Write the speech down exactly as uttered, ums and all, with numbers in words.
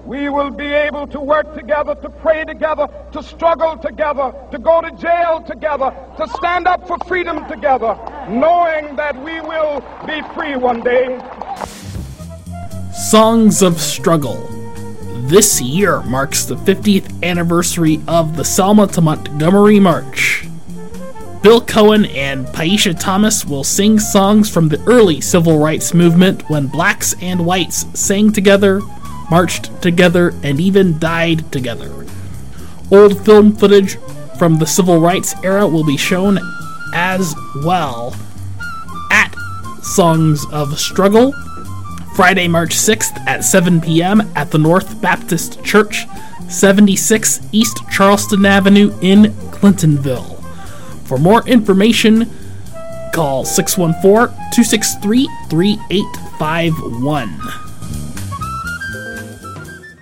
we will be able to work together, to pray together, to struggle together, to go to jail together, to stand up for freedom together, knowing that we will be free one day. Songs of Struggle. This year marks the fiftieth anniversary of the Selma to Montgomery March. Bill Cohen and Paisha Thomas will sing songs from the early civil rights movement when blacks and whites sang together, marched together, and even died together. Old film footage from the civil rights era will be shown as well at Songs of Struggle, Friday, March sixth at seven p.m. at the North Baptist Church, seventy-six East Charleston Avenue in Clintonville. For more information, call six one four, two six three, three eight five one.